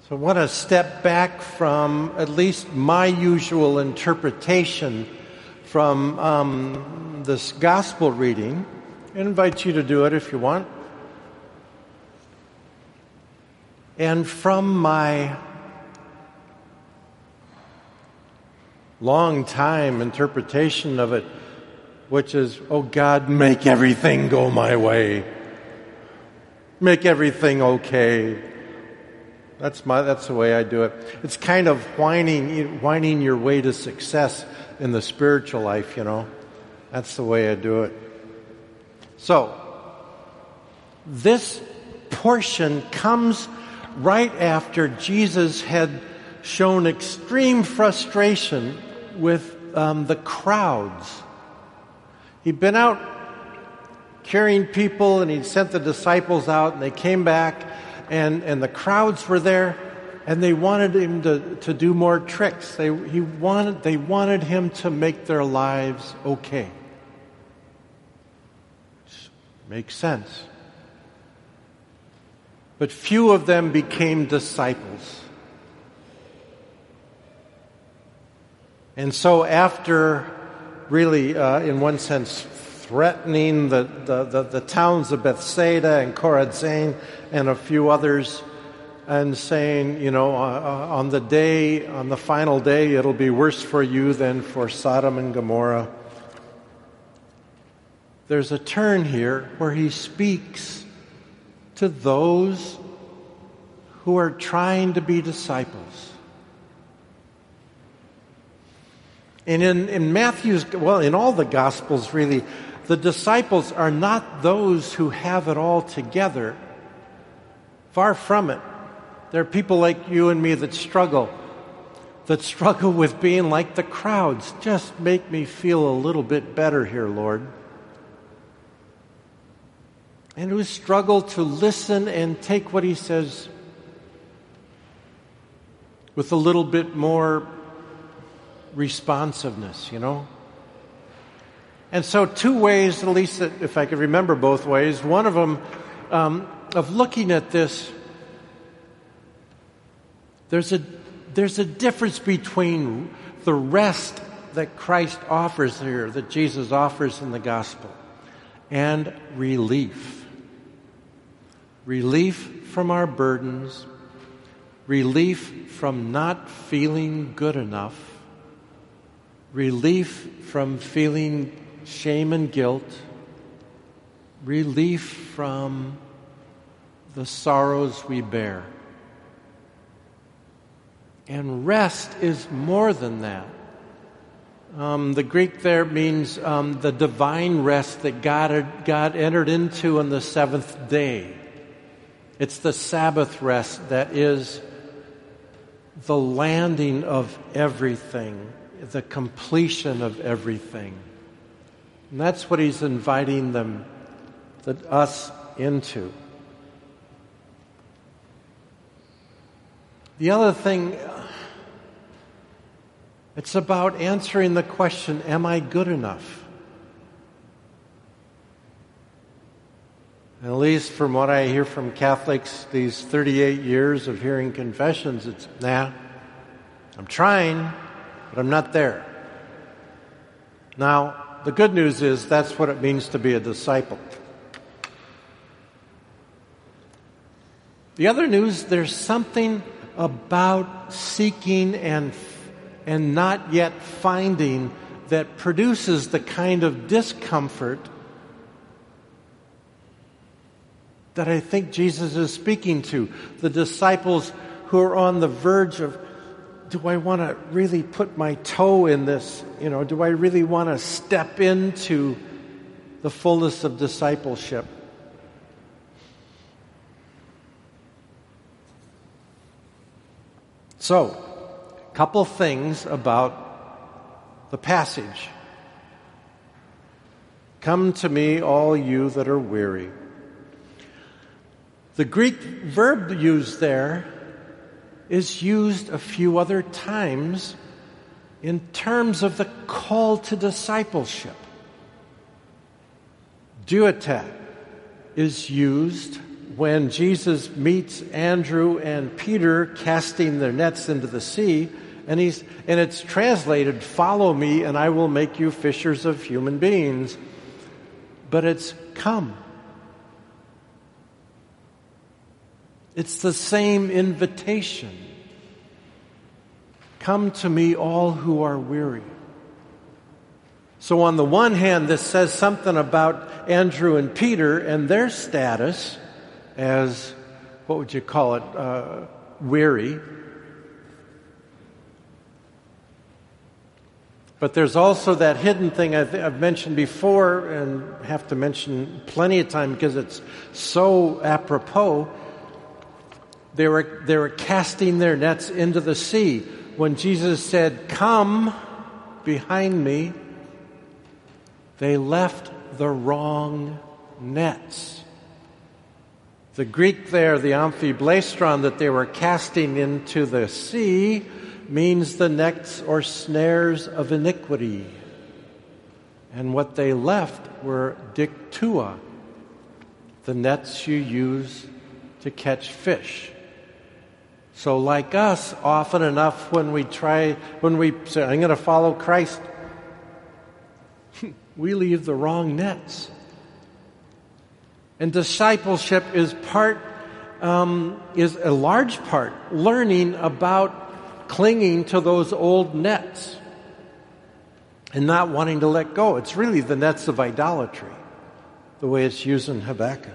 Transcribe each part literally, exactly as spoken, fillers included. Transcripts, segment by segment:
So I want to step back from at least my usual interpretation from um, this gospel reading. I invite you to do it if you want. And from my long time interpretation of it, which is, oh God, make everything go my way. Make everything okay. That's my. That's the way I do it. It's kind of whining, whining your way to success in the spiritual life, you know. That's the way I do it. So, this portion comes right after Jesus had shown extreme frustration with um, the crowds. He'd been out carrying people, and he'd sent the disciples out, and they came back, and, and the crowds were there, and they wanted him to, to do more tricks. They he wanted they wanted him to make their lives okay. Which makes sense. But few of them became disciples. And so after really, uh, in one sense, threatening the, the, the, the towns of Bethsaida and Chorazin and a few others, and saying, you know, uh, on the day, on the final day, it'll be worse for you than for Sodom and Gomorrah. There's a turn here where he speaks to those who are trying to be disciples. And in, in Matthew's, well, in all the Gospels really, the disciples are not those who have it all together. Far from it. There are people like you and me that struggle, that struggle with being like the crowds. Just make me feel a little bit better here, Lord. And who struggle to listen and take what he says with a little bit more responsiveness, you know? And so two ways, at least if I could remember both ways, one of them, um, of looking at this, there's a, there's a difference between the rest that Christ offers here, that Jesus offers in the gospel, and relief. Relief from our burdens, relief from not feeling good enough, relief from feeling shame and guilt, relief from the sorrows we bear. And rest is more than that. Um, the Greek there means um, the divine rest that God, had, God entered into on the seventh day. It's the Sabbath rest that is the landing of everything, the completion of everything. And that's what he's inviting them, that us into. The other thing, it's about answering the question, am I good enough? At least from what I hear from Catholics, these thirty-eight years of hearing confessions, it's, nah, I'm trying, but I'm not there. Now, the good news is that's what it means to be a disciple. The other news, there's something about seeking and and not yet finding that produces the kind of discomfort that I think Jesus is speaking to. The disciples who are on the verge of, do I want to really put my toe in this? You know, do I really want to step into the fullness of discipleship? So, a couple things about the passage. Come to me, all you that are weary. The Greek verb used there is used a few other times in terms of the call to discipleship. Duetat is used when Jesus meets Andrew and Peter casting their nets into the sea, and he's and it's translated, "Follow me, and I will make you fishers of human beings." But it's come. It's the same invitation. Come to me, all who are weary. So on the one hand, this says something about Andrew and Peter and their status as, what would you call it, uh, weary. But there's also that hidden thing I've, I've mentioned before and have to mention plenty of time because it's so apropos. They were, they were casting their nets into the sea. When Jesus said, "Come behind me," they left the wrong nets. The Greek there, the amphiblastron that they were casting into the sea, means the nets or snares of iniquity. And what they left were dictua, the nets you use to catch fish. So like us, often enough when we try, when we say, "I'm going to follow Christ," we leave the wrong nets. And discipleship is part, um, is a large part, learning about clinging to those old nets and not wanting to let go. It's really the nets of idolatry, the way it's used in Habakkuk.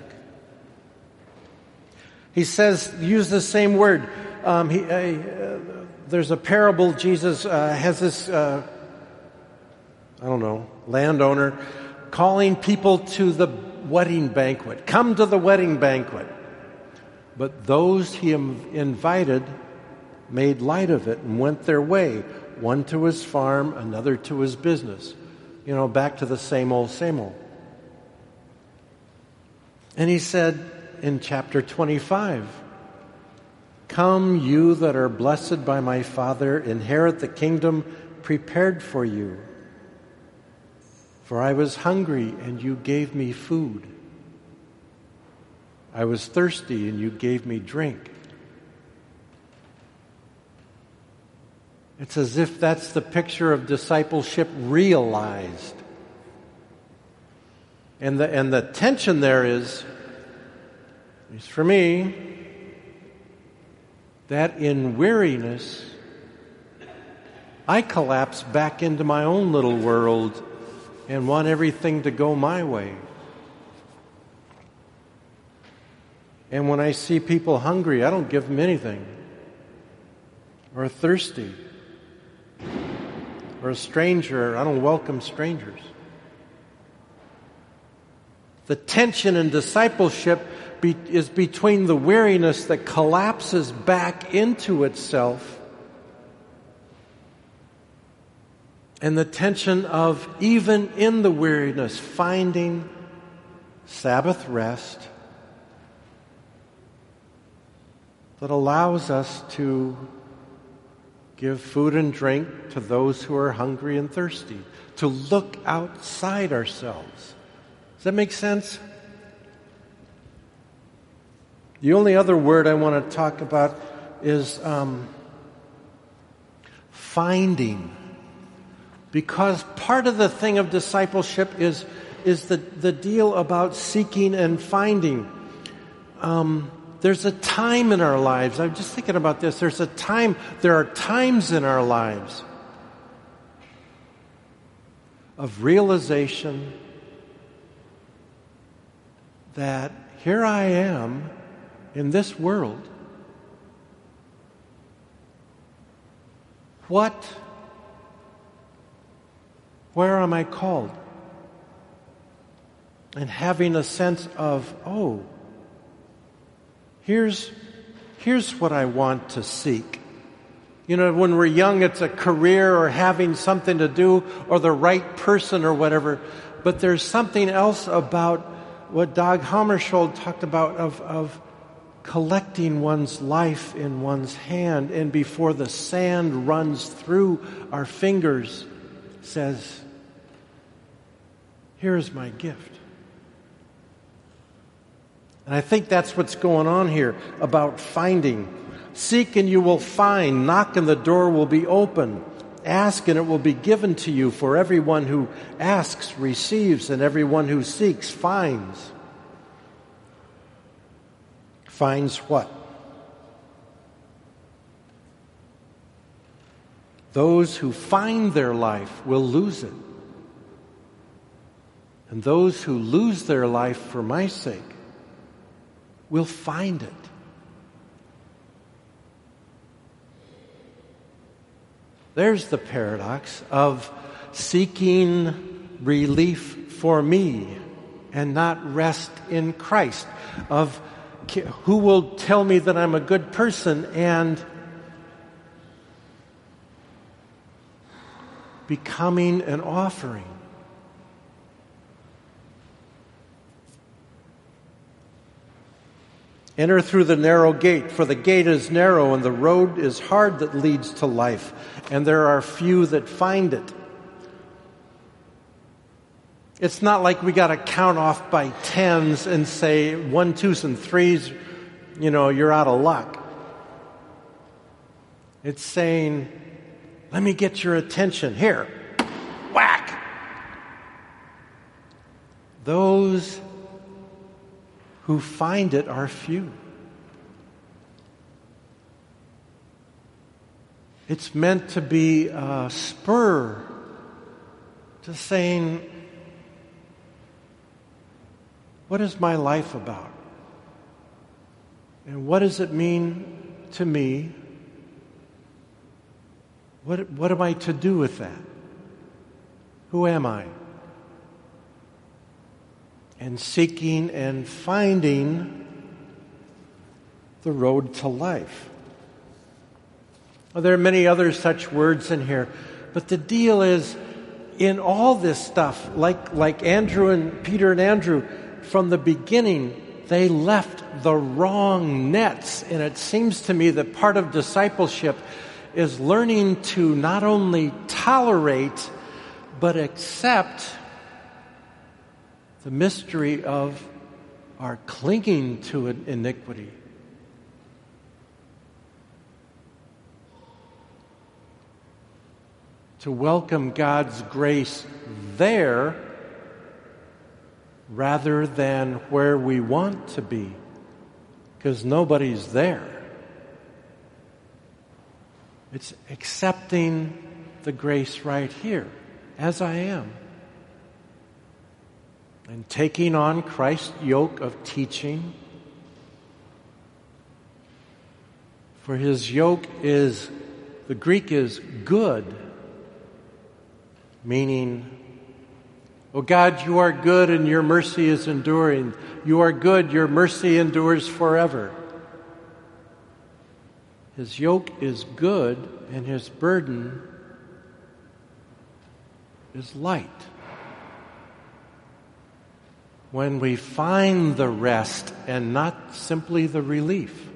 He says, use the same word. Um, he, uh, there's a parable. Jesus uh, has this, uh, I don't know, landowner calling people to the wedding banquet. Come to the wedding banquet. But those he invited made light of it and went their way, one to his farm, another to his business. You know, back to the same old, same old. And he said in chapter twenty-five, "Come, you that are blessed by my Father, inherit the kingdom prepared for you. For I was hungry, and you gave me food. I was thirsty, and you gave me drink." It's as if that's the picture of discipleship realized. And the, and the tension there is, at least for me, that in weariness, I collapse back into my own little world and want everything to go my way. And when I see people hungry, I don't give them anything. Or thirsty. Or a stranger, I don't welcome strangers. The tension in discipleship be, is between the weariness that collapses back into itself and the tension of, even in the weariness, finding Sabbath rest that allows us to give food and drink to those who are hungry and thirsty, to look outside ourselves. Does that make sense? The only other word I want to talk about is um, finding. Because part of the thing of discipleship is, is the, the deal about seeking and finding. Um, there's a time in our lives, I'm just thinking about this, there's a time, there are times in our lives of realization that here I am in this world. What, where am I called? And having a sense of, oh, here's, here's what I want to seek. You know, when we're young, it's a career or having something to do or the right person or whatever. But there's something else about what Dag Hammarskjöld talked about of, of collecting one's life in one's hand, and before the sand runs through our fingers, says, here's my gift. And I think that's what's going on here about finding. Seek and you will find. Knock and the door will be open. Ask and it will be given to you. For everyone who asks receives, and everyone who seeks finds. Finds what? Those who find their life will lose it. And those who lose their life for my sake will find it. There's the paradox of seeking relief for me and not rest in Christ. Of who will tell me that I'm a good person and becoming an offering. Enter through the narrow gate, for the gate is narrow and the road is hard that leads to life, and there are few that find it. It's not like we got to count off by tens and say one, twos, and threes, you know, you're out of luck. It's saying, let me get your attention. Here, whack. Those who find it are few. It's meant to be a spur to saying, what is my life about? And what does it mean to me? What, what am I to do with that? Who am I? And seeking and finding the road to life. Well, there are many other such words in here, but the deal is, in all this stuff, like, like Andrew and Peter and Andrew, from the beginning, they left the wrong nets. And it seems to me that part of discipleship is learning to not only tolerate, but accept the mystery of our clinging to an iniquity. To welcome God's grace there rather than where we want to be, because nobody's there. It's accepting the grace right here, as I am. And taking on Christ's yoke of teaching. For his yoke is, the Greek is good, meaning, oh God, you are good and your mercy is enduring. You are good, your mercy endures forever. His yoke is good and his burden is light. When we find the rest and not simply the relief.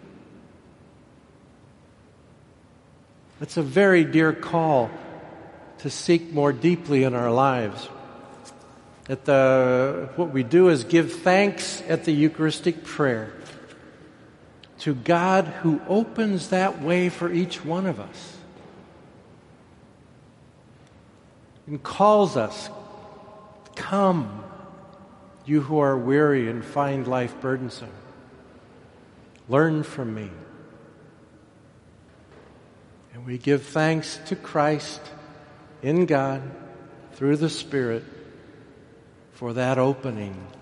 It's a very dear call to seek more deeply in our lives. At the, what we do is give thanks at the Eucharistic prayer to God who opens that way for each one of us and calls us, come, you who are weary and find life burdensome. Learn from me. And we give thanks to Christ in God through the Spirit for that opening